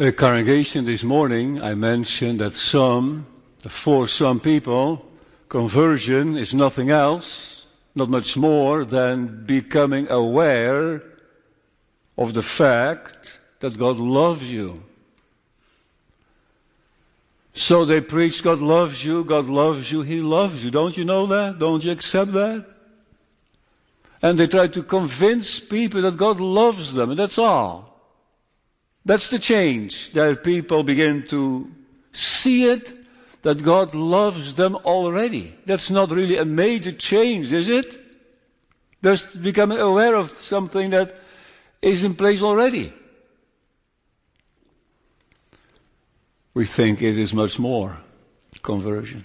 A congregation this morning, I mentioned that for some people, conversion is nothing else, not much more than becoming aware of the fact that God loves you. So they preach, God loves you, He loves you. Don't you know that? Don't you accept that? And they try to convince people that God loves them, and that's all. That's the change, that people begin to see it, that God loves them already. That's not really a major change, is it? Just becoming aware of something that is in place already. We think it is much more, conversion.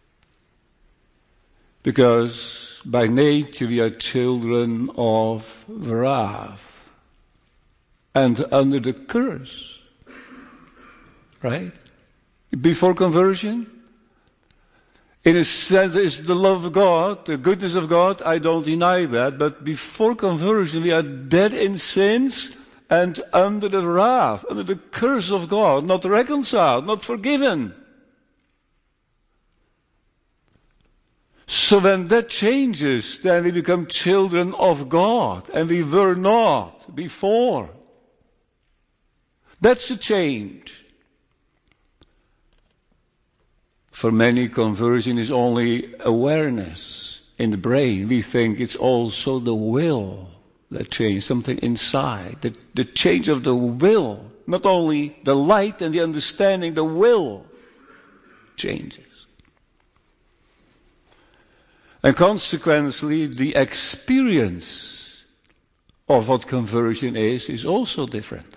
Because by nature we are children of wrath and under the curse. Right? Before conversion, in a sense, it's the love of God, the goodness of God, I don't deny that, but before conversion we are dead in sins and under the wrath, under the curse of God, not reconciled, not forgiven. So when that changes, then we become children of God, and we were not before. That's a change. For many, conversion is only awareness in the brain. We think it's also the will that changes, something inside. The change of the will, not only the light and the understanding, the will changes. And consequently, the experience of what conversion is also different.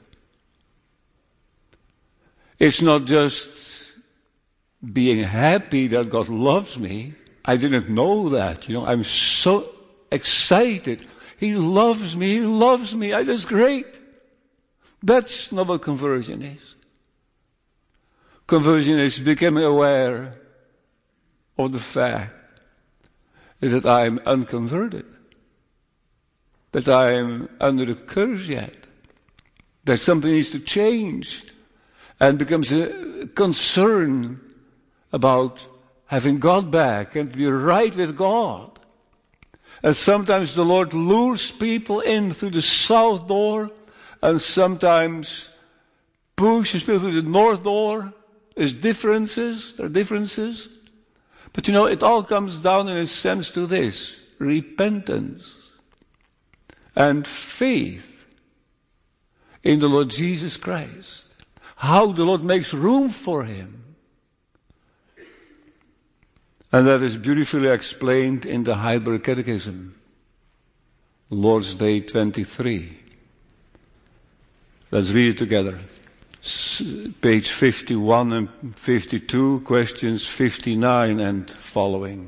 It's not just being happy that God loves me. I didn't know that. I'm so excited. He loves me. That's great. That's not what conversion is. Conversion is becoming aware of the fact that I am unconverted, that I am under the curse yet, that something needs to change, and becomes a concern about having God back and to be right with God. And sometimes the Lord lures people in through the south door, and sometimes pushes people through the north door. There are differences. But it all comes down in a sense to this: repentance and faith in the Lord Jesus Christ. How the Lord makes room for him. And that is beautifully explained in the Heidelberg Catechism, Lord's Day 23. Let's read it together. Page 51 and 52, questions 59 and following.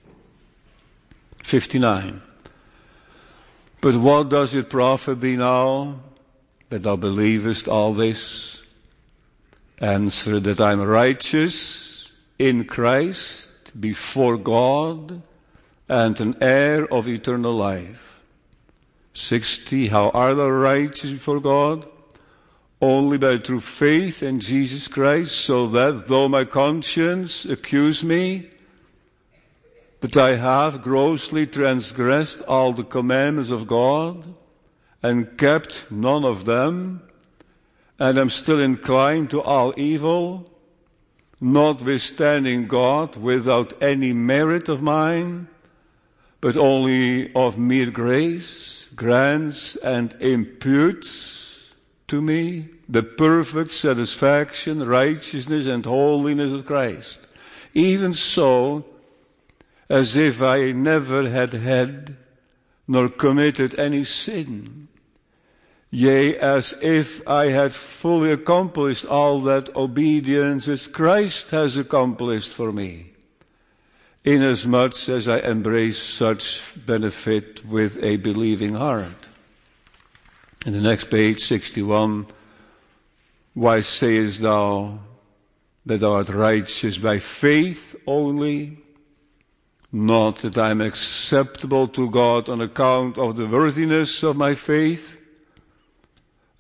59. But what does it profit thee now, that thou believest all this? Answer, that I am righteous in Christ before God, and an heir of eternal life. 60. How art thou righteous before God? Only by true faith in Jesus Christ, so that though my conscience accuse me, that I have grossly transgressed all the commandments of God, and kept none of them, and am still inclined to all evil, notwithstanding God, without any merit of mine, but only of mere grace, grants and imputes to me the perfect satisfaction, righteousness, and holiness of Christ. Even so, as if I never had nor committed any sin. Yea, as if I had fully accomplished all that obedience which Christ has accomplished for me, inasmuch as I embrace such benefit with a believing heart. In the next page, 61, why sayest thou that thou art righteous by faith only? Not that I am acceptable to God on account of the worthiness of my faith,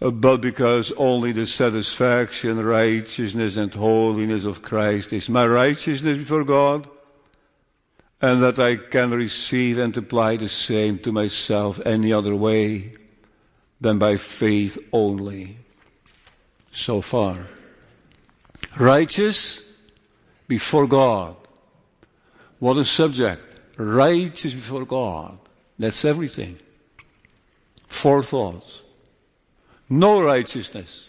but because only the satisfaction, righteousness, and holiness of Christ is my righteousness before God, and that I can receive and apply the same to myself any other way than by faith only. So far. Righteous before God. What a subject. Righteous before God. That's everything. 4 thoughts. No righteousness.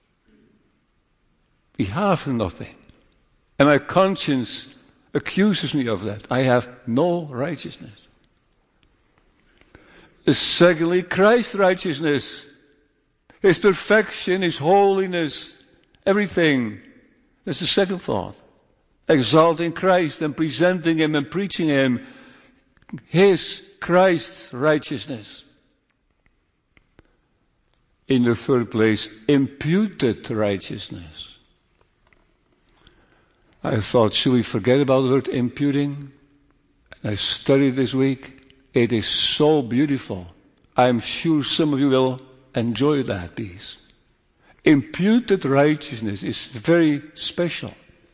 We have nothing. And my conscience accuses me of that. I have no righteousness. Secondly, Christ's righteousness. His perfection, His holiness, everything. That's the second thought. Exalting Christ and presenting Him and preaching Him. His, Christ's righteousness. In the third place, imputed righteousness. I thought, should we forget about the word imputing? I studied this week. It is so beautiful. I'm sure some of you will enjoy that piece. Imputed righteousness is very special.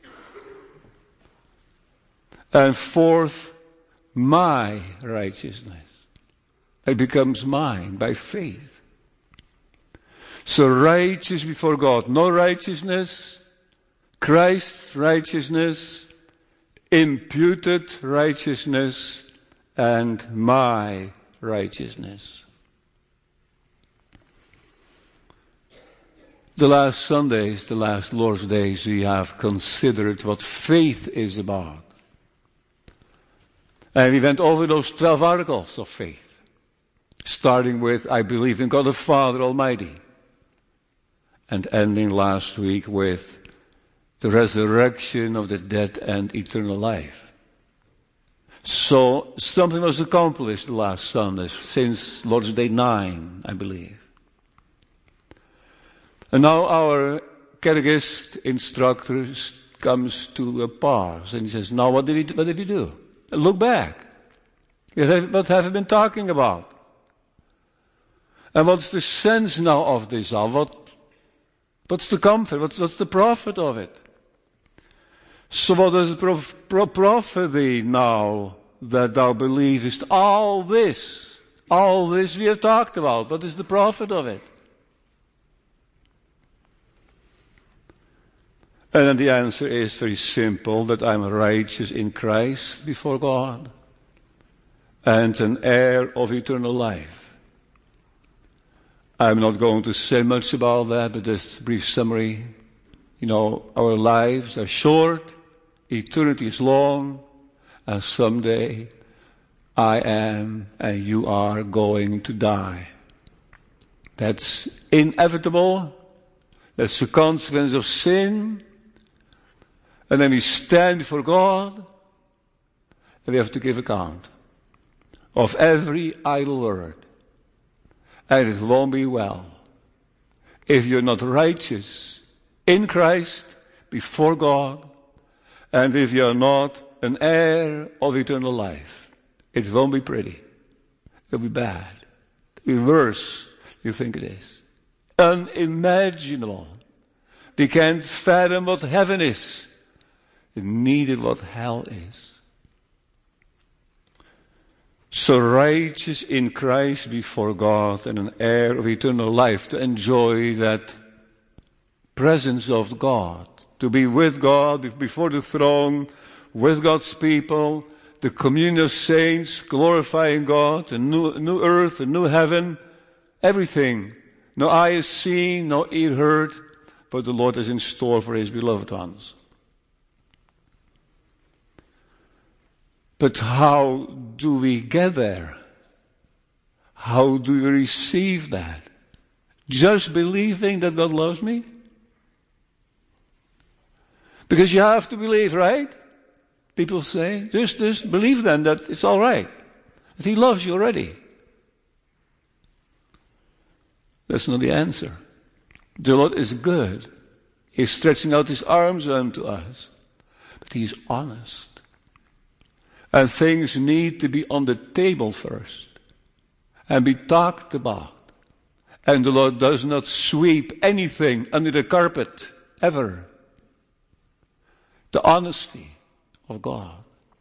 And fourth, my righteousness. It becomes mine by faith. So righteous before God, no righteousness, Christ's righteousness, imputed righteousness, and my righteousness. The last Sundays, the last Lord's Days, we have considered what faith is about. And we went over those 12 articles of faith, starting with, I believe in God the Father Almighty, and ending last week with the resurrection of the dead and eternal life. So something was accomplished the last Sunday, since Lord's Day 9, I believe. And now our catechist instructor comes to a pause and he says, now what did we do? Look back. What have we been talking about? And what's the sense now of this all? What's the comfort? What's the profit of it? So what does it profit thee now that thou believest all this we have talked about? What is the profit of it? And then the answer is very simple, that I'm righteous in Christ before God and an heir of eternal life. I'm not going to say much about that, but just a brief summary. You know, our lives are short, eternity is long, and someday I am and you are going to die. That's inevitable. That's the consequence of sin. And then we stand before God, and we have to give account of every idle word. And it won't be well if you're not righteous in Christ before God, and if you're not an heir of eternal life. It won't be pretty. It'll be bad. It'll be worse you think it is. Unimaginable. We can't fathom what heaven is. It needed what hell is. So righteous in Christ before God and an heir of eternal life, to enjoy that presence of God, to be with God before the throne, with God's people, the communion of saints, glorifying God, a new earth, a new heaven, everything. No eye has seen, no ear heard, but the Lord has in store for His beloved ones. But how do we get there? How do we receive that? Just believing that God loves me? Because you have to believe, right? People say, just believe then that it's all right. That He loves you already. That's not the answer. The Lord is good. He's stretching out His arms unto us. But He is honest. And things need to be on the table first and be talked about And the Lord does not sweep anything under the carpet, ever. The honesty of God.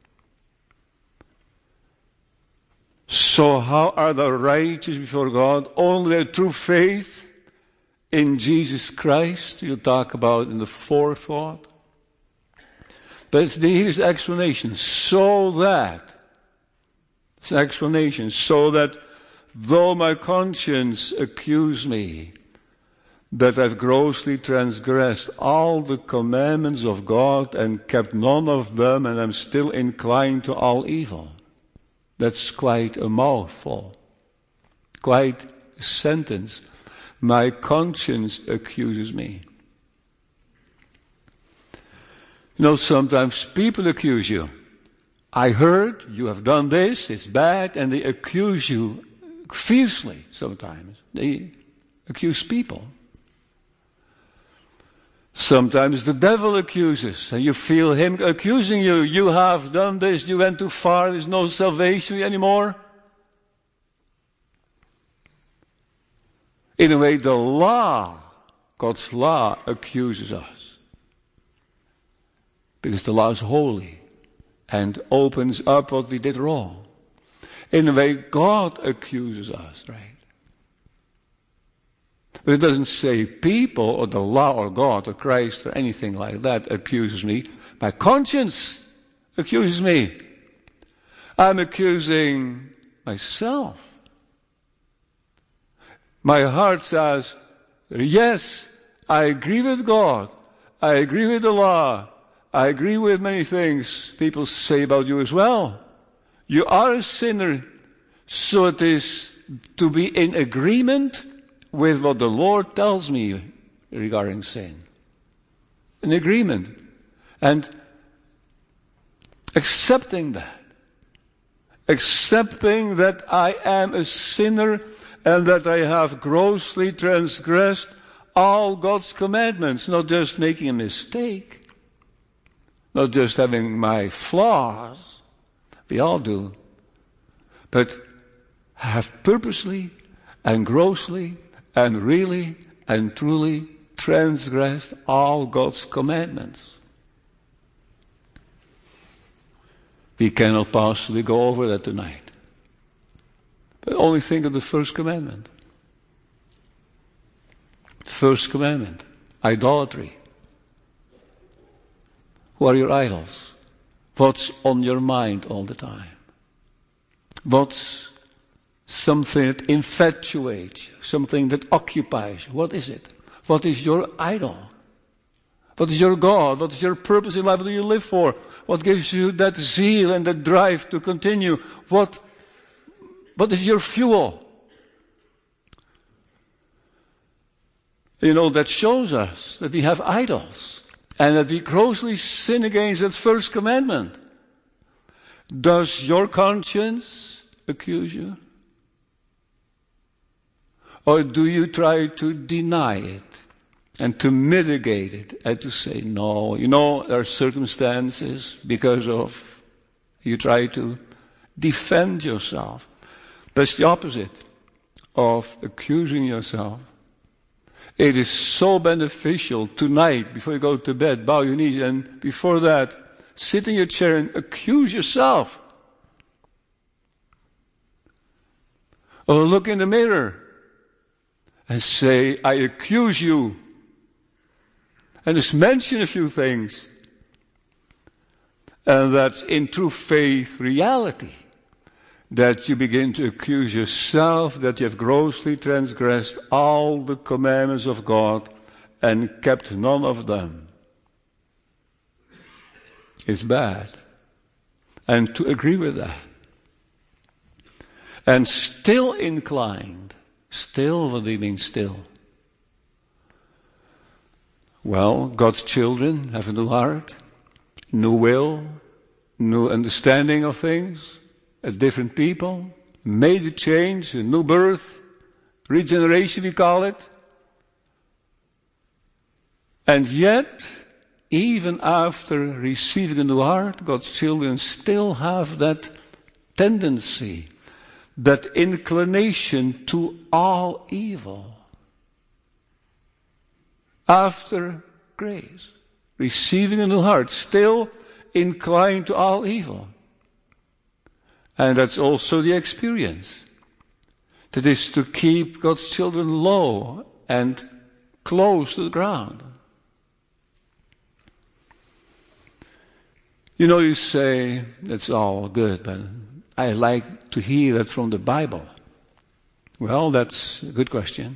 So how are the righteous before God? Only through faith in Jesus Christ. You'll talk about in the fourth thought. But here's the explanation. So that, it's an explanation, so that though my conscience accuse me that I've grossly transgressed all the commandments of God and kept none of them, and I'm still inclined to all evil. That's quite a mouthful, quite a sentence. My conscience accuses me. You know, sometimes people accuse you. I heard you have done this, it's bad, and they accuse you fiercely sometimes. They accuse people. Sometimes the devil accuses, and you feel him accusing you. You have done this, you went too far, there's no salvation anymore. In a way, the law, God's law, accuses us. Because the law is holy and opens up what we did wrong. In a way, God accuses us, right? But it doesn't say people or the law or God or Christ or anything like that accuses me. My conscience accuses me. I'm accusing myself. My heart says, yes, I agree with God. I agree with the law. I agree with many things people say about you as well. You are a sinner, so it is to be in agreement with what the Lord tells me regarding sin. An agreement. And accepting that. Accepting that I am a sinner and that I have grossly transgressed all God's commandments. Not just making a mistake. Not just having my flaws. We all do. But have purposely and grossly and really and truly transgressed all God's commandments. We cannot possibly go over that tonight. But only think of the first commandment. First commandment, idolatry. Who are your idols? What's on your mind all the time? What's something that infatuates you, something that occupies you? What is it? What is your idol? What is your God? What is your purpose in life? What do you live for? What gives you that zeal and that drive to continue? What is your fuel? You know, that shows us that we have idols and that we grossly sin against that first commandment. Does your conscience accuse you? Or do you try to deny it and to mitigate it and to say, no, you know, there are circumstances because of, you try to defend yourself. That's the opposite of accusing yourself. It is so beneficial tonight, before you go to bed, bow your knees, and before that, sit in your chair and accuse yourself. Or look in the mirror and say, I accuse you. And just mention a few things. And that's in true faith reality. That you begin to accuse yourself that you have grossly transgressed all the commandments of God and kept none of them. It's bad. And to agree with that. And still inclined. Still, what do you mean still? Well, God's children have a new heart, new will, new understanding of things. As different people, major change, a new birth, regeneration we call it. And yet, even after receiving a new heart, God's children still have that tendency that inclination to all evil. After grace, receiving a new heart, still inclined to all evil. And that's also the experience. That is to keep God's children low and close to the ground. You know, you say, that's all good, but I like to hear that from the Bible. Well, that's a good question.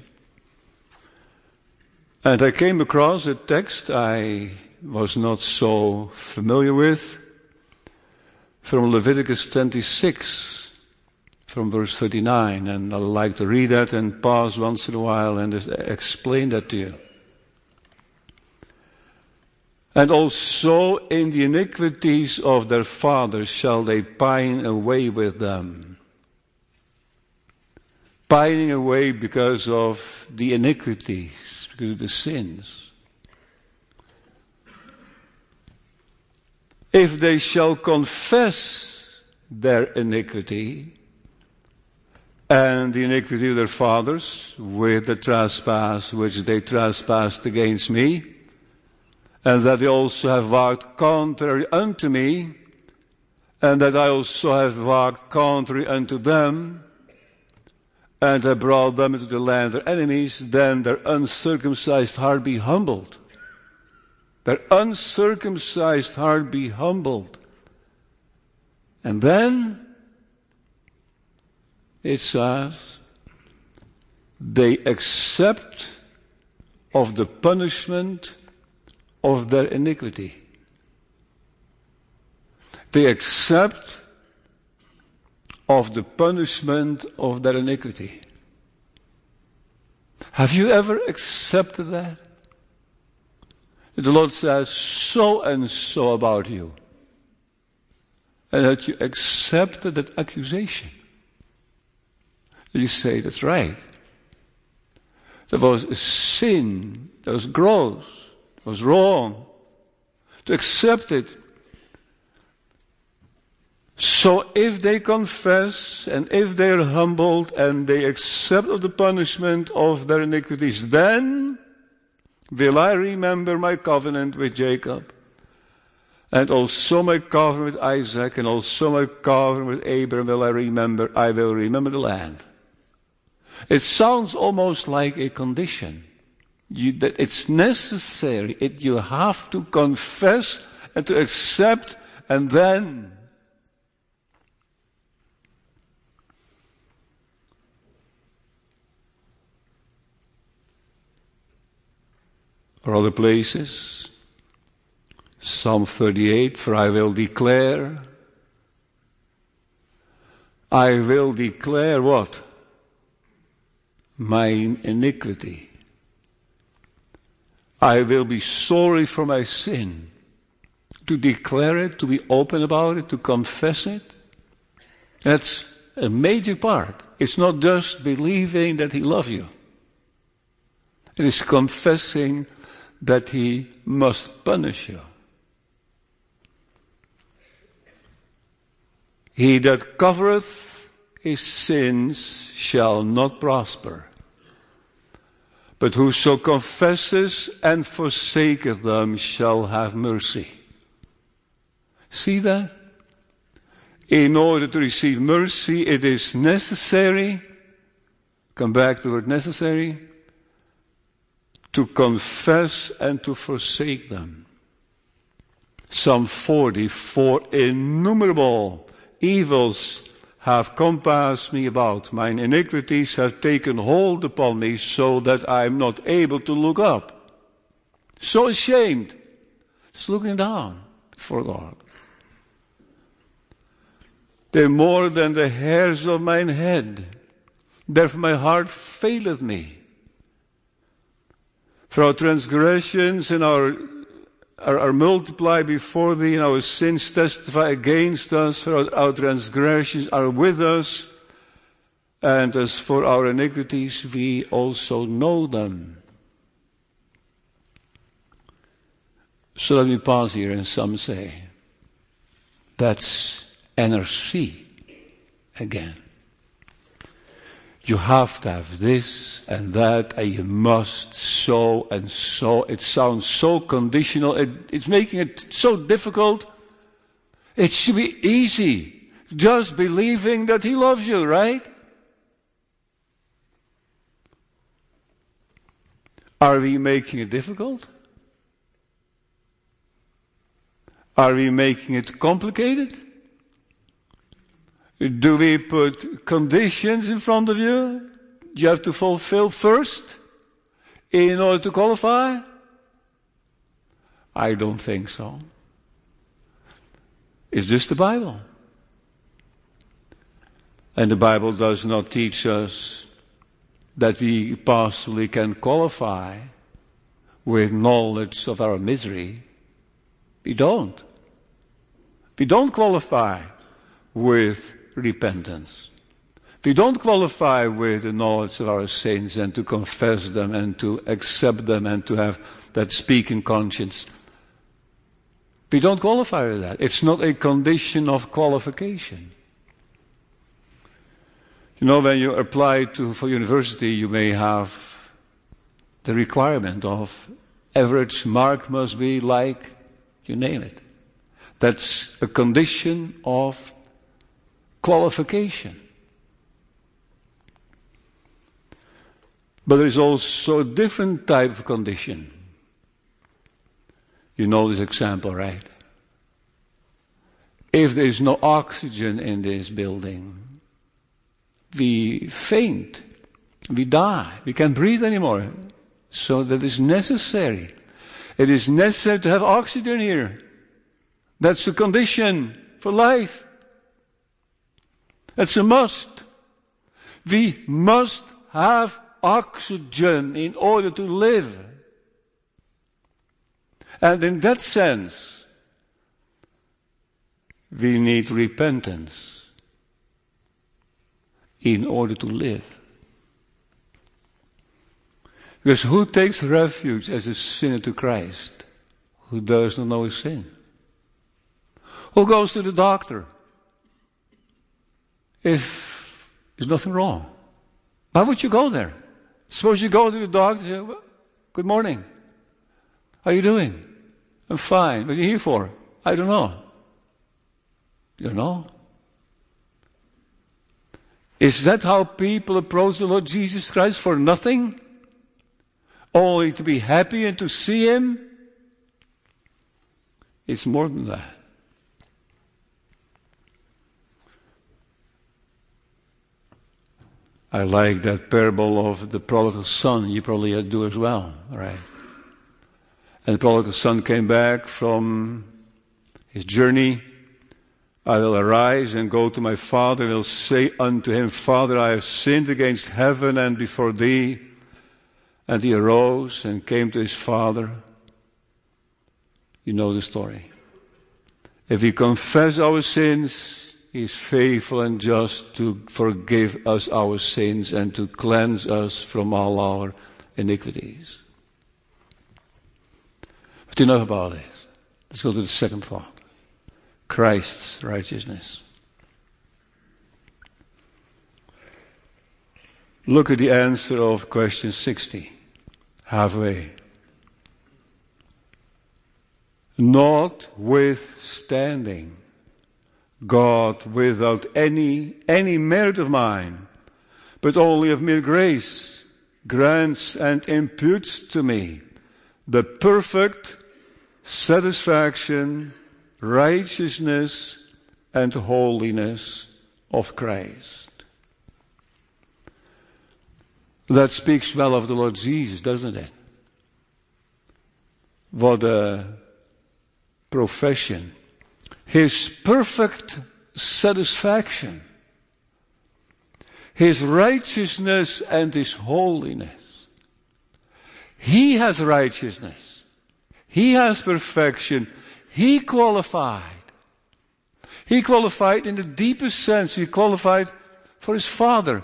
And I came across a text I was not so familiar with, from Leviticus 26, from verse 39. And I like to read that and pause once in a while and just explain that to you. And also in the iniquities of their fathers shall they pine away with them. Pining away because of the iniquities, because of the sins. If they shall confess their iniquity and the iniquity of their fathers with the trespass which they trespassed against me, and that they also have walked contrary unto me, and that I also have walked contrary unto them, and have brought them into the land of their enemies, then their uncircumcised heart be humbled. Their uncircumcised heart be humbled. And then it says, they accept of the punishment of their iniquity. They accept of the punishment of their iniquity. Have you ever accepted that? The Lord says so and so about you. And that you accepted that accusation. And you say, that's right. There was a sin, that was gross, was wrong, to accept it. So if they confess and if they are humbled and they accept of the punishment of their iniquities, then will I remember my covenant with Jacob, and also my covenant with Isaac, and also my covenant with Abraham will I remember. I will remember the land. It sounds almost like a condition. That it's necessary. You have to confess and to accept, and then or other places. Psalm 38, for I will declare what? Mine iniquity. I will be sorry for my sin. To declare it, to be open about it, to confess it. That's a major part. It's not just believing that He loves you. It is confessing that He must punish you. He that covereth his sins shall not prosper. But whoso confesses and forsaketh them shall have mercy. See that? In order to receive mercy, it is necessary, come back to the word necessary, to confess and to forsake them. Psalm 40, for innumerable evils have compassed me about. Mine iniquities have taken hold upon me so that I am not able to look up. So ashamed. Just looking down before God. They're more than the hairs of mine head. Therefore my heart faileth me. For our transgressions and are multiplied before thee, and our sins testify against us, for our transgressions are with us, and as for our iniquities, we also know them. So let me pause here, and some say, that's NRC again. You have to have this and that, and you must so and so. It sounds so conditional. It's making it so difficult. It should be easy. Just believing that He loves you, right? Are we making it difficult? Are we making it complicated? Do we put conditions in front of you you have to fulfill first in order to qualify? I don't think so. It's just the Bible. And the Bible does not teach us that we possibly can qualify with knowledge of our misery. We don't. We don't qualify with repentance. We don't qualify with the knowledge of our sins and to confess them and to accept them and to have that speaking conscience. We don't qualify with that. It's not a condition of qualification. You know, when you apply for university, you may have the requirement of average mark must be like, you name it. That's a condition of qualification. But there is also a different type of condition. You know this example, right? If there is no oxygen in this building, we faint, we die, we can't breathe anymore. So that is necessary. It is necessary to have oxygen here. That's a condition for life. That's a must. We must have oxygen in order to live. And in that sense, we need repentance in order to live. Because who takes refuge as a sinner to Christ? Who does not know his sin? Who goes to the doctor if there's nothing wrong? Why would you go there? Suppose you go to the doctor and say, well, good morning. How are you doing? I'm fine. What are you here for? I don't know. You don't know? Is that how people approach the Lord Jesus Christ, for nothing? Only to be happy and to see Him? It's more than that. I like that parable of the prodigal son. You probably do as well, right? And the prodigal son came back from his journey. I will arise and go to my father, and will say unto him, Father, I have sinned against heaven and before thee. And he arose and came to his father. You know the story. If we confess our sins, He is faithful and just to forgive us our sins and to cleanse us from all our iniquities. But enough about this. Let's go to the second thought. Christ's righteousness. Look at the answer of question 60. Halfway. Notwithstanding, God, without any merit of mine, but only of mere grace, grants and imputes to me the perfect satisfaction, righteousness, and holiness of Christ. That speaks well of the Lord Jesus, doesn't it? What a profession. His perfect satisfaction, His righteousness and His holiness. He has righteousness. He has perfection. He qualified. He qualified in the deepest sense. He qualified for His Father.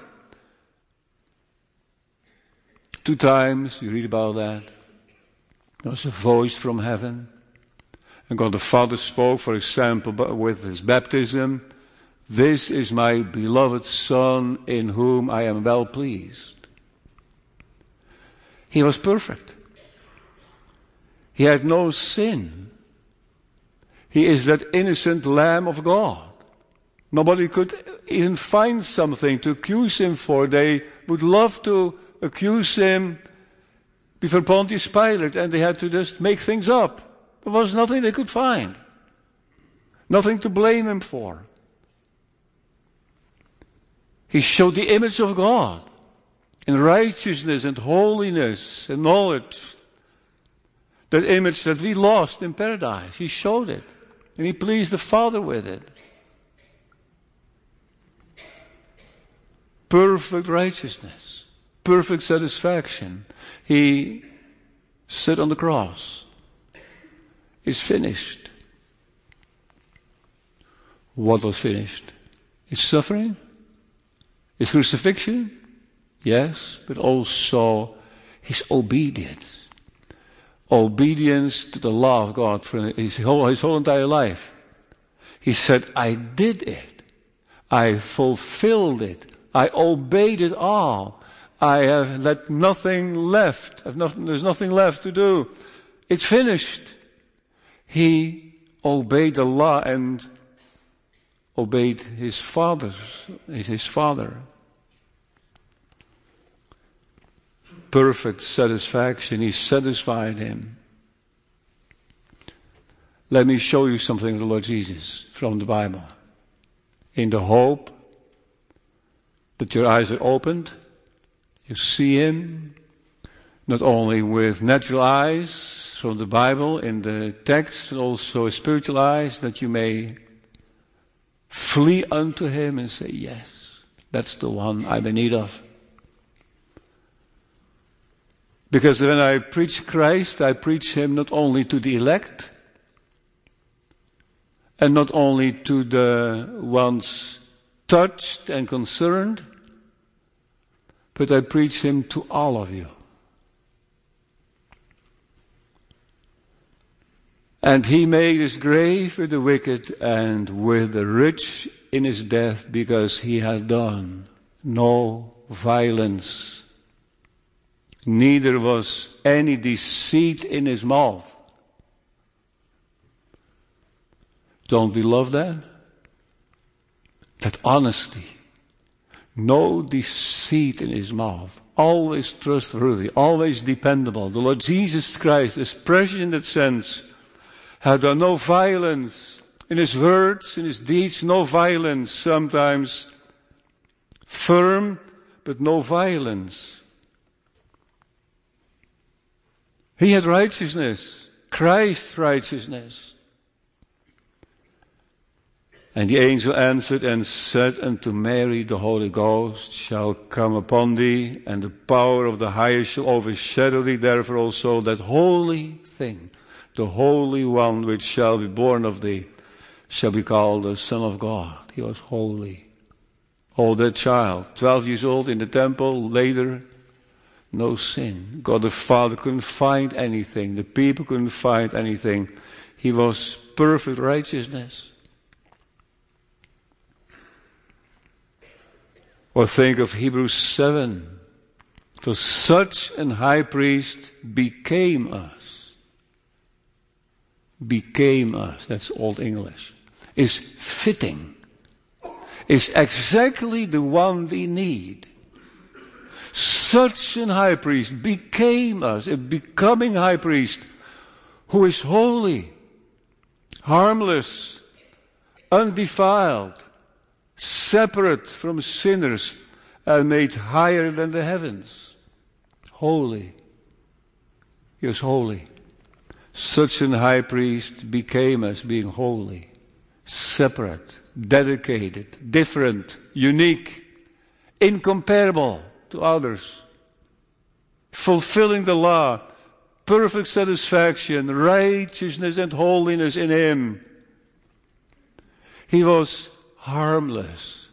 2 times you read about that. There was a voice from heaven. And God the Father spoke, for example, with His baptism. This is my beloved Son in whom I am well pleased. He was perfect. He had no sin. He is that innocent Lamb of God. Nobody could even find something to accuse him for. They would love to accuse him before Pontius Pilate, and they had to just make things up. There was nothing they could find. Nothing to blame him for. He showed the image of God in righteousness and holiness and knowledge. That image that we lost in paradise. He showed it. And he pleased the Father with it. Perfect righteousness. Perfect satisfaction. He stood on the cross. It's finished. What was finished? His suffering? His crucifixion? Yes, but also his obedience. Obedience to the law of God for his whole entire life. He said, I did it. I fulfilled it. I obeyed it all. I have let nothing left. There's nothing left to do. It's finished. He obeyed the law and obeyed his father. Perfect satisfaction. He satisfied him. Let me show you something of the Lord Jesus from the Bible. In the hope that your eyes are opened, you see him, not only with natural eyes from the Bible in the text, but also spiritual eyes, that you may flee unto him and say, yes, that's the one I'm in need of. Because when I preach Christ, I preach him not only to the elect, and not only to the ones touched and concerned, but I preach him to all of you. And he made his grave with the wicked and with the rich in his death, because he had done no violence. Neither was any deceit in his mouth. Don't we love that? That honesty. No deceit in his mouth. Always trustworthy. Always dependable. The Lord Jesus Christ is precious in that sense. Had done no violence in his words, in his deeds, no violence. Sometimes firm, but no violence. He had righteousness, Christ's righteousness. And the angel answered and said unto Mary, the Holy Ghost shall come upon thee, and the power of the highest shall overshadow thee. Therefore also that holy thing, the Holy One which shall be born of thee, shall be called the Son of God. He was holy. Oh, that child, 12 years old in the temple, later, no sin. God the Father couldn't find anything. The people couldn't find anything. He was perfect righteousness. Or think of Hebrews 7. For such an high priest became us. Became us. That's Old English. Is fitting. Is exactly the one we need. Such an high priest became us, a becoming high priest who is holy, harmless, undefiled, separate from sinners, and made higher than the heavens. Holy. He was holy. Such an high priest became us, being holy, separate, dedicated, different, unique, incomparable to others, fulfilling the law, perfect satisfaction, righteousness and holiness in him. He was harmless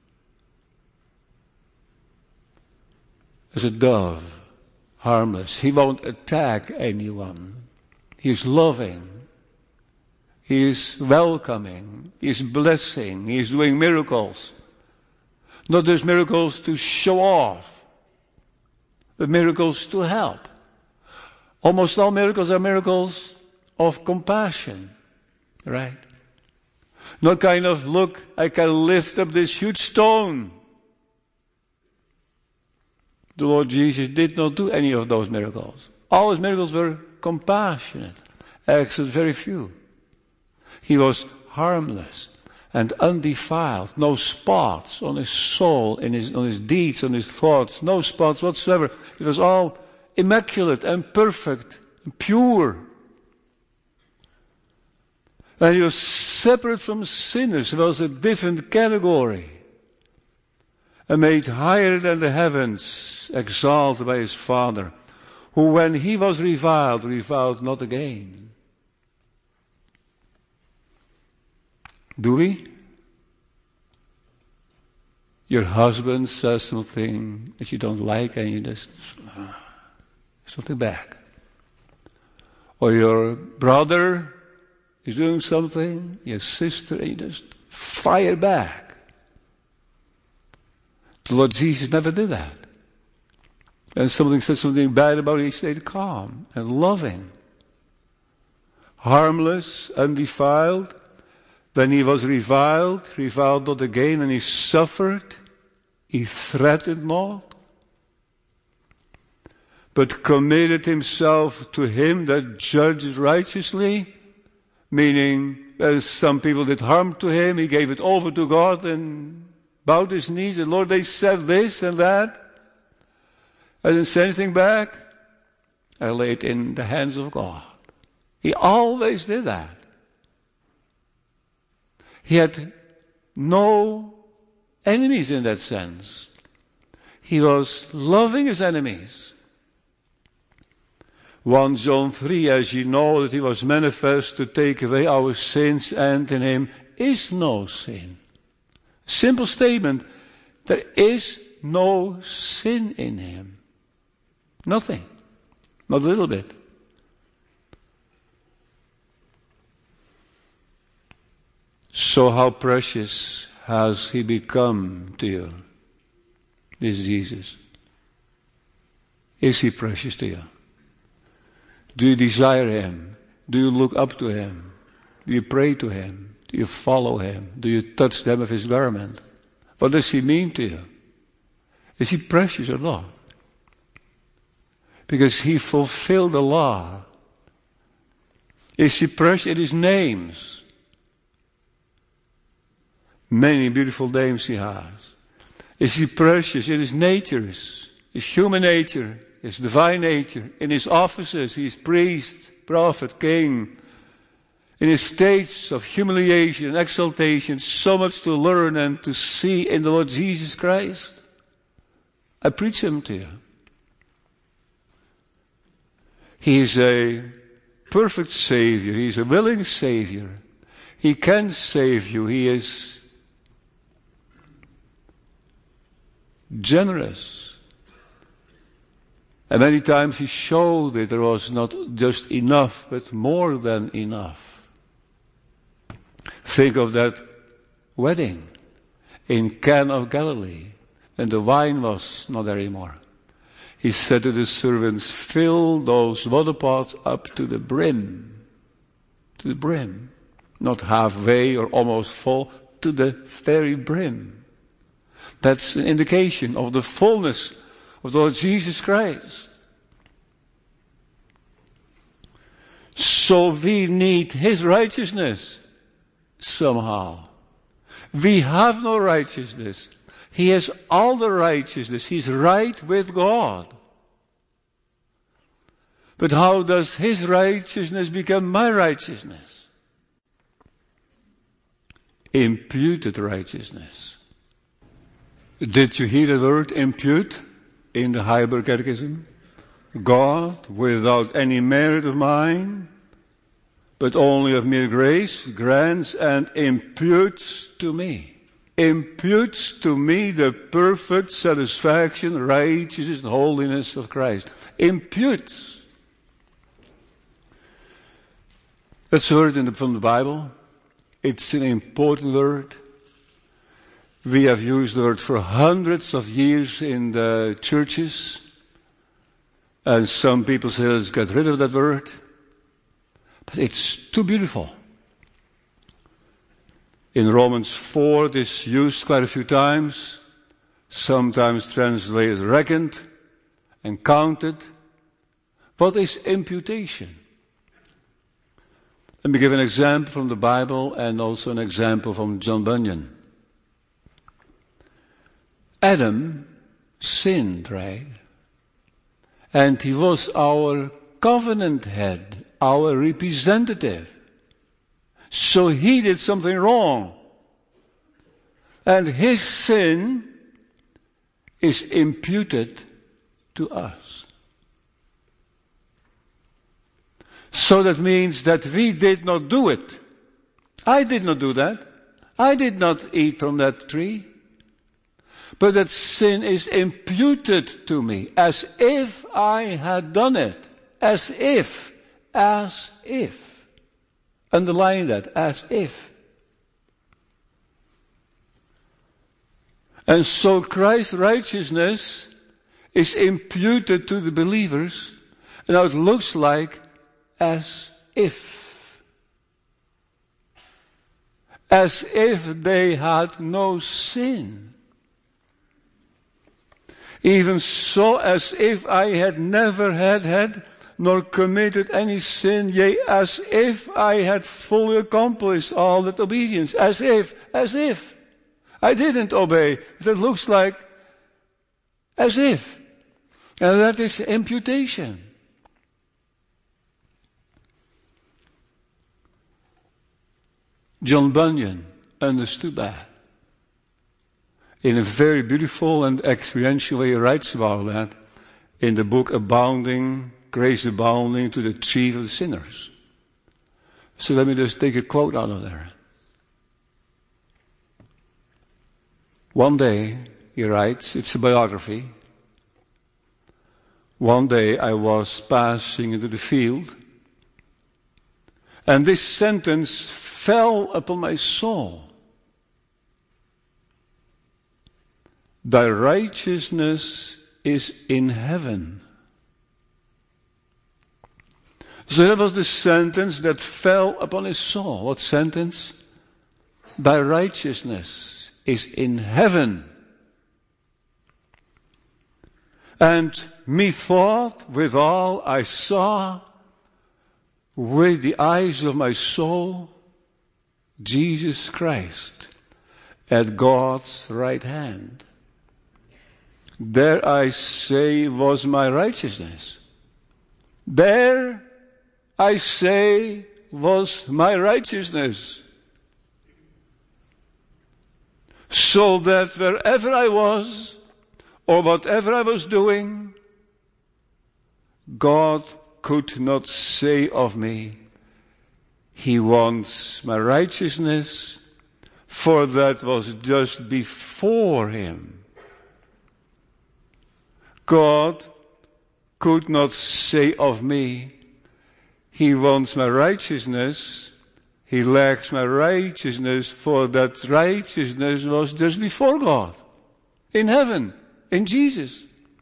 as a dove, harmless. He won't attack anyone. He is loving. He is welcoming. He is blessing. He is doing miracles. Not just miracles to show off, but miracles to help. Almost all miracles are miracles of compassion, right? Not kind of, look, I can lift up this huge stone. The Lord Jesus did not do any of those miracles. All his miracles were compassionate, except very few. He was harmless and undefiled, no spots on his soul, on his deeds, on his thoughts, no spots whatsoever. It was all immaculate and perfect and pure. And he was separate from sinners. He was a different category. And made higher than the heavens, exalted by his Father, who when he was reviled not again. Do we? Your husband says something that you don't like and you just something back. Or your brother is doing something, your sister, and you just fire back. The Lord Jesus never did that. And something said something bad about it, he stayed calm and loving. Harmless, undefiled. When he was reviled not again, and he suffered, he threatened not, but committed himself to him that judges righteously, meaning some people did harm to him, he gave it over to God and bowed his knees, and Lord, they said this and that. I didn't say anything back. I laid it in the hands of God. He always did that. He had no enemies in that sense. He was loving his enemies. 1 John 3, as you know, that he was manifest to take away our sins, and in him is no sin. Simple statement. There is no sin in him. Nothing. Not a little bit. So how precious has he become to you, this Jesus? Is he precious to you? Do you desire him? Do you look up to him? Do you pray to him? Do you follow him? Do you touch the hem of his garment? What does he mean to you? Is he precious or not? Because he fulfilled the law. Is he precious in his names? Many beautiful names he has. Is he precious in his natures, his human nature, his divine nature, in his offices, he is priest, prophet, king, in his states of humiliation and exaltation, so much to learn and to see in the Lord Jesus Christ? I preach him to you. He is a perfect Savior. He is a willing Savior. He can save you. He is generous. And many times he showed that there was not just enough, but more than enough. Think of that wedding in Cana of Galilee, and the wine was not there anymore. He said to the servants, fill those water pots up to the brim. To the brim. Not halfway or almost full, to the very brim. That's an indication of the fullness of the Lord Jesus Christ. So we need his righteousness somehow. We have no righteousness. He has all the righteousness. He's right with God. But how does his righteousness become my righteousness? Imputed righteousness. Did you hear the word impute in the Heidelberg Catechism? God, without any merit of mine, but only of mere grace, grants and imputes to me. Imputes to me the perfect satisfaction, righteousness, and holiness of Christ. Imputes. That's a word from the Bible. It's an important word. We have used the word for hundreds of years in the churches. And some people say, let's get rid of that word. But it's too beautiful. In Romans 4, this is used quite a few times. Sometimes translated reckoned and counted. What is imputation? Let me give an example from the Bible and also an example from John Bunyan. Adam sinned, right? And he was our covenant head, our representative. So he did something wrong. And his sin is imputed to us. So that means that we did not do it. I did not do that. I did not eat from that tree. But that sin is imputed to me as if I had done it. As if. Underline that, as if. And so Christ's righteousness is imputed to the believers. And now it looks like as if. As if they had no sin. Even so, as if I had never had nor committed any sin, yea, as if I had fully accomplished all that obedience. As if. I didn't obey. That looks like as if. And that is imputation. John Bunyan understood that. In a very beautiful and experiential way, he writes about that in the book Grace Abounding to the Chief of the Sinners. So let me just take a quote out of there. One day, he writes, it's a biography. One day I was passing into the field, and this sentence fell upon my soul. Thy righteousness is in heaven. So that was the sentence that fell upon his soul. What sentence? Thy righteousness is in heaven. And methought withal I saw with the eyes of my soul Jesus Christ at God's right hand. There I say was my righteousness. There I say was my righteousness. So that wherever I was, or whatever I was doing, God could not say of me, He wants my righteousness, for that was just before Him. God could not say of me, He wants my righteousness, He lacks my righteousness, for that righteousness was just before God, in heaven, in Jesus.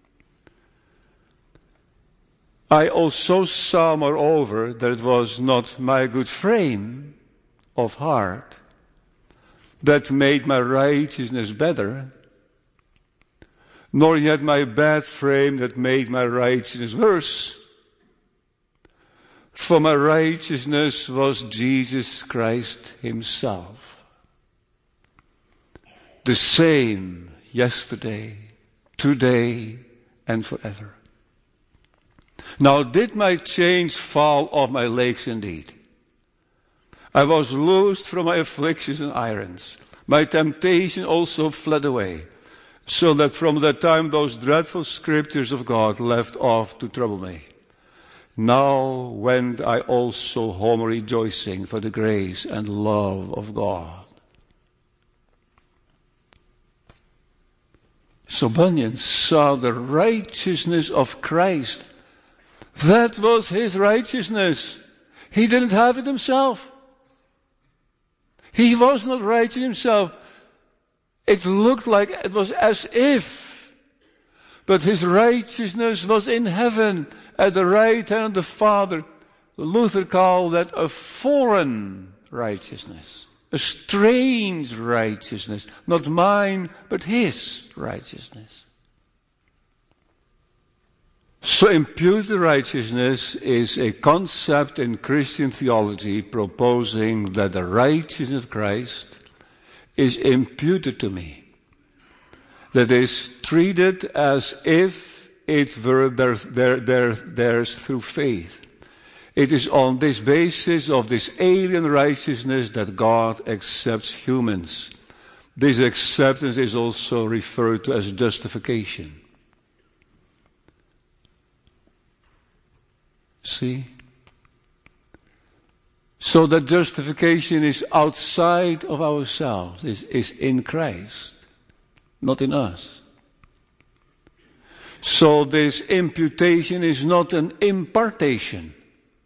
I also saw, moreover, that it was not my good frame of heart that made my righteousness better, nor yet my bad frame that made my righteousness worse. For my righteousness was Jesus Christ Himself. The same yesterday, today, and forever. Now did my chains fall off my legs indeed? I was loosed from my afflictions and irons. My temptation also fled away, so that from that time those dreadful scriptures of God left off to trouble me. Now went I also home rejoicing for the grace and love of God. So Bunyan saw the righteousness of Christ. That was his righteousness. He didn't have it himself. He was not righteous himself. It looked like it was as if. But his righteousness was in heaven at the right hand of the Father. Luther called that a foreign righteousness. A strange righteousness. Not mine, but his righteousness. So imputed righteousness is a concept in Christian theology proposing that the righteousness of Christ is imputed to me. That is treated as if it were theirs through faith. It is on this basis of this alien righteousness that God accepts humans. This acceptance is also referred to as justification. See? So that justification is outside of ourselves, is in Christ, not in us. So this imputation is not an impartation.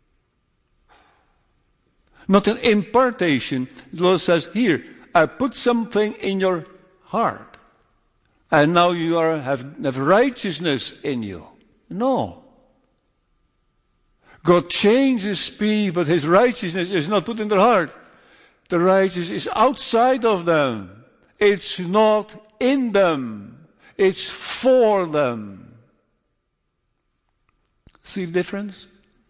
Not an impartation. The Lord says, here, I put something in your heart. And now you have righteousness in you. No. God changes people, but his righteousness is not put in their heart. The righteousness is outside of them. It's not in them. It's for them. See the difference?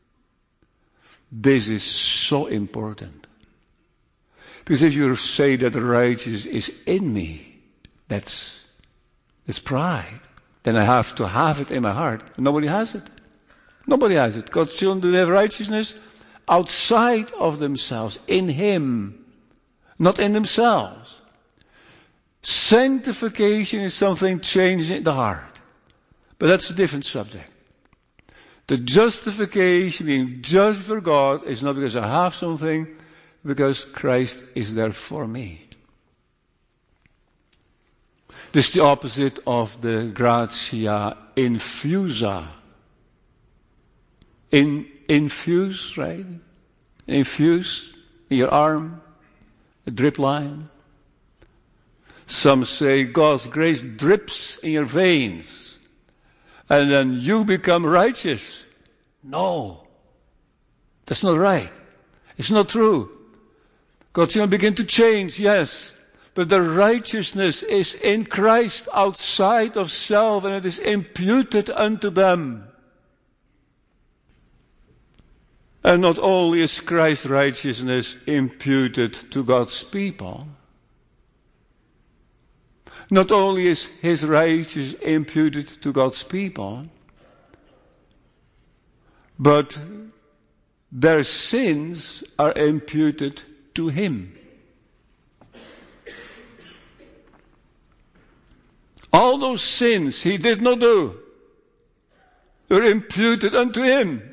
This is so important. Because if you say that the righteousness is in me, that's pride. Then I have to have it in my heart. Nobody has it. Nobody has it. God's children do have righteousness outside of themselves, in him, not in themselves. Sanctification is something changing the heart. But that's a different subject. The justification, being just for God, is not because I have something, because Christ is there for me. This is the opposite of the gratia infusa. Infuse, right? Infuse in your arm, a drip line. Some say God's grace drips in your veins. And then you become righteous. No. That's not right. It's not true. God's going to begin to change, yes. But the righteousness is in Christ outside of self, and it is imputed unto them. And not only is Christ's righteousness imputed to God's people, not only is his righteousness imputed to God's people, but their sins are imputed to him. All those sins he did not do were imputed unto him.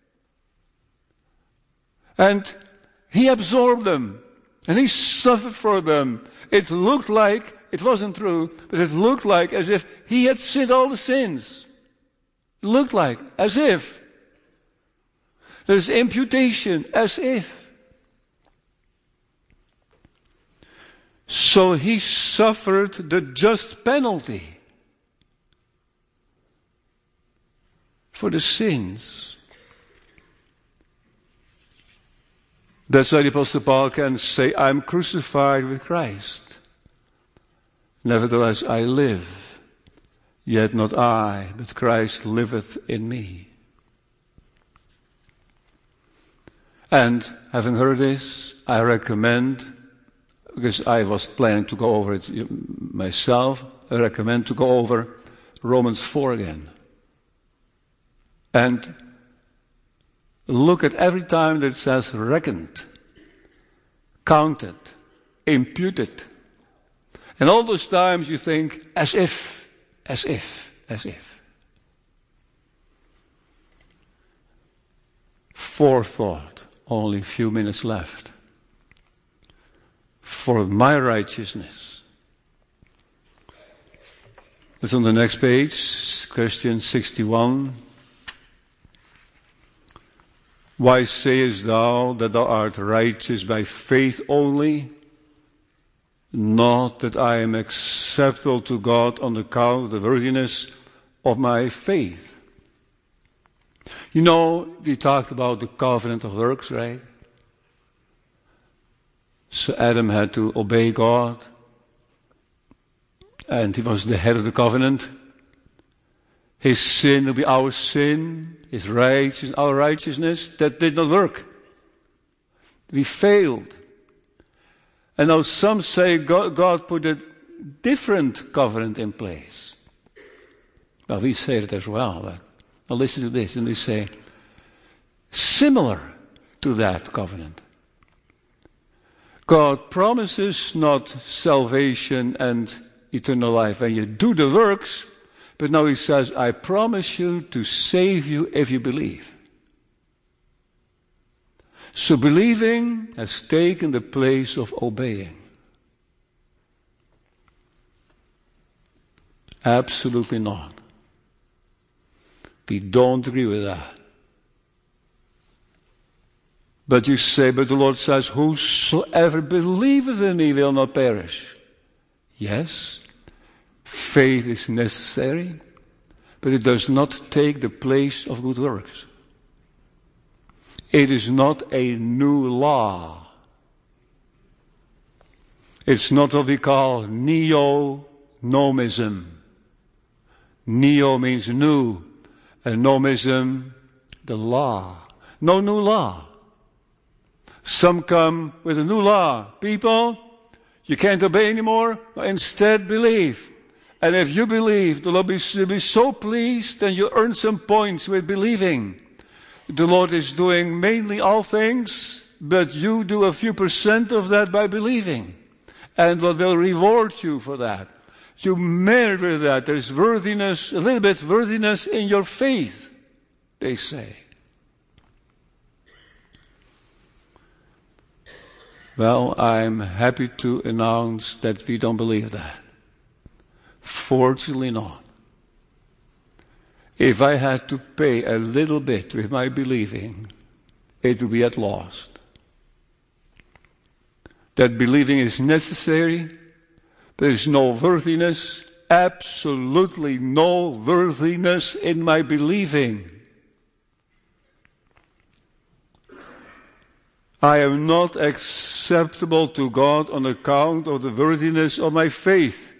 And he absorbed them. And he suffered for them. It looked like, it wasn't true, but it looked like as if he had sinned all the sins. It looked like, as if. There's imputation, as if. So he suffered the just penalty for the sins. That's why the Apostle Paul can say, I'm crucified with Christ. Nevertheless I live, yet not I, but Christ liveth in me. And having heard this, I recommend, because I was planning to go over it myself, I recommend to go over Romans 4 again. And look at every time that it says reckoned, counted, imputed. And all those times you think, as if, as if, as if. Forethought, only a few minutes left. For my righteousness. That's on the next page, question 61. Why sayest thou that thou art righteous by faith only? Not that I am acceptable to God on account of the worthiness of my faith. You know, we talked about the covenant of works, right? So Adam had to obey God, and he was the head of the covenant. His sin will be our sin, his righteousness, our righteousness. That did not work. We failed. And now some say God put a different covenant in place. Well, we say it as well. But now listen to this, and we say, similar to that covenant. God promises not salvation and eternal life when you do the works, but now he says, I promise you to save you if you believe. So believing has taken the place of obeying. Absolutely not. We don't agree with that. But you say, but the Lord says, whosoever believeth in me will not perish. Yes, faith is necessary, but it does not take the place of good works. It is not a new law. It's not what we call neo-nomism. Neo means new, and nomism, the law. No new law. Some come with a new law. People, you can't obey anymore, instead believe. And if you believe, the Lord will be so pleased, and you earn some points with believing. The Lord is doing mainly all things, but you do a few % of that by believing. And Lord will reward you for that. You merit with that. There's worthiness, a little bit worthiness in your faith, they say. Well, I'm happy to announce that we don't believe that. Fortunately not. If I had to pay a little bit with my believing, it would be at loss. That believing is necessary. There is no worthiness, absolutely no worthiness in my believing. I am not acceptable to God on account of the worthiness of my faith.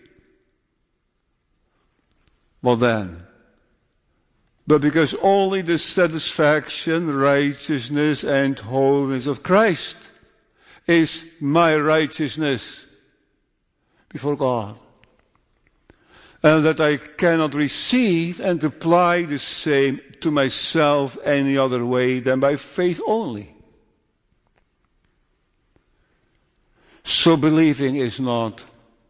Well then, but because only the satisfaction, righteousness, and holiness of Christ is my righteousness before God. And that I cannot receive and apply the same to myself any other way than by faith only. So believing is not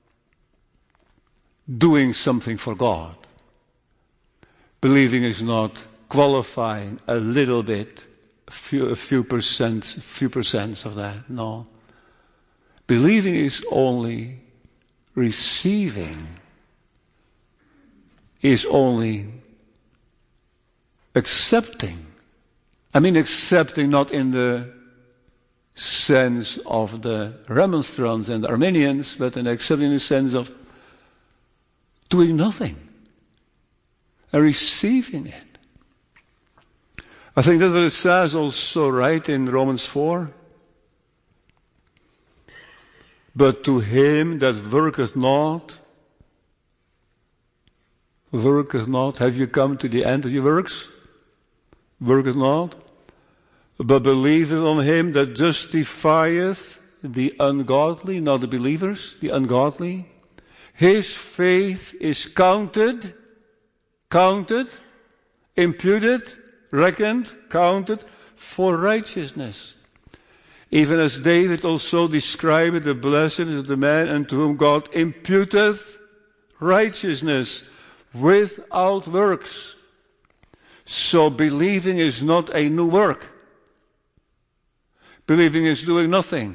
doing something for God. Believing is not qualifying a little bit, a few percent of that. No. Believing is only receiving, is only accepting. I mean accepting not in the sense of the Remonstrants and the Arminians, but in accepting in the sense of doing nothing and receiving it. I think that's what it says also, right, in Romans 4. But to him that worketh not, have you come to the end of your works? Worketh not, but believeth on him that justifieth the ungodly, not the believers, the ungodly. His faith is counted, imputed, reckoned, counted for righteousness. Even as David also described the blessedness of the man unto whom God imputeth righteousness without works. So believing is not a new work. Believing is doing nothing.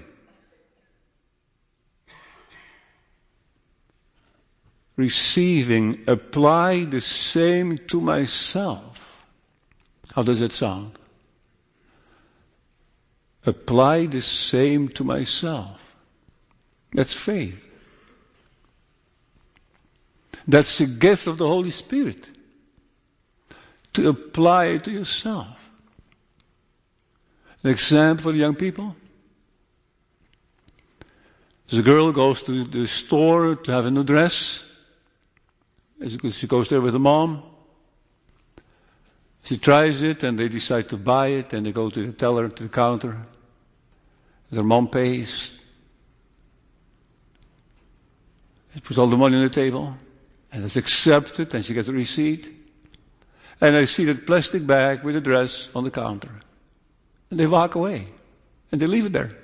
Receiving, apply the same to myself. How does it sound? apply the same to myself. That's faith. That's the gift of the Holy Spirit. To apply it to yourself. An example for the young people. As a girl goes to the store to have a new dress. She goes there with her mom. She tries it and they decide to buy it and they go to the teller, to the counter. Their mom pays. She puts all the money on the table and it's accepted and she gets a receipt. And I see that plastic bag with the dress on the counter. And they walk away and they leave it there.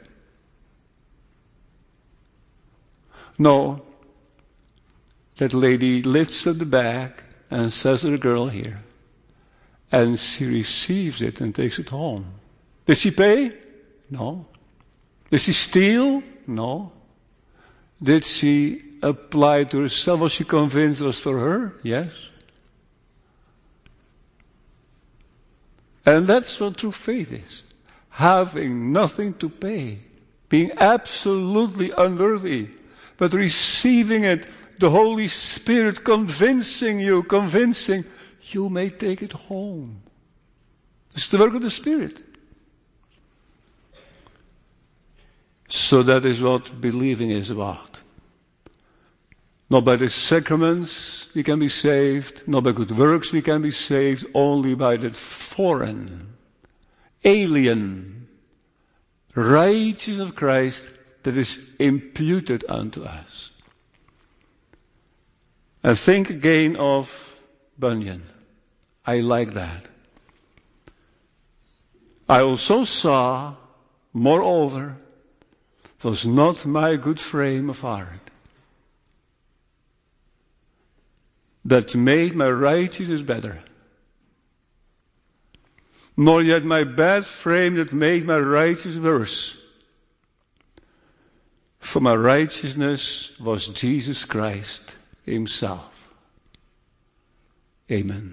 No, that lady lifts up the bag and says to the girl here, and she receives it and takes it home. Did she pay? No. Did she steal? No. Did she apply it to herself? Was she convinced it was for her? Yes. And that's what true faith is. Having nothing to pay. Being absolutely unworthy. But receiving it, the Holy Spirit convincing you may take it home. It's the work of the Spirit. So that is what believing is about. Not by the sacraments we can be saved, not by good works we can be saved, only by that foreign, alien, righteousness of Christ that is imputed unto us. And think again of Bunyan. I like that. I also saw, moreover, it was not my good frame of heart that made my righteousness better, nor yet my bad frame that made my righteousness worse. For my righteousness was Jesus Christ himself. Amen.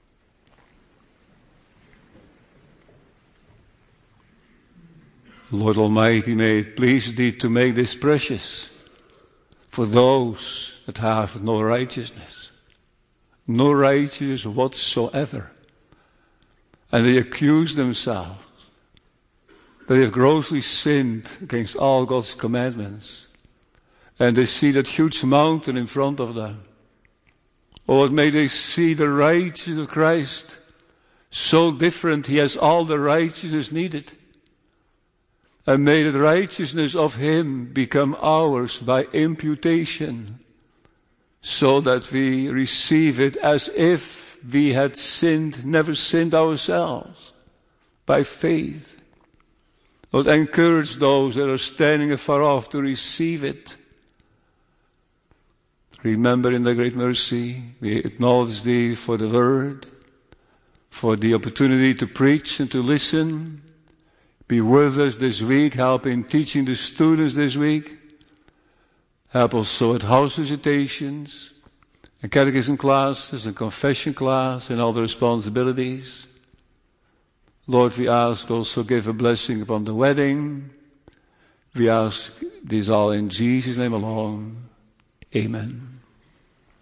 Lord Almighty, may it please thee to make this precious for those that have no righteousness whatsoever. And they accuse themselves that they have grossly sinned against all God's commandments. And they see that huge mountain in front of them. Oh, may they see the righteousness of Christ so different. He has all the righteousness needed. And may the righteousness of Him become ours by imputation, so that we receive it as if we had sinned, never sinned ourselves, by faith. Lord, encourage those that are standing afar off to receive it. Remember in the great mercy, we acknowledge Thee for the word, for the opportunity to preach and to listen. Be with us this week, help in teaching the students this week. Help also at house visitations, and catechism classes, and confession class, and other responsibilities. Lord, we ask also give a blessing upon the wedding. We ask this all in Jesus' name alone. Amen.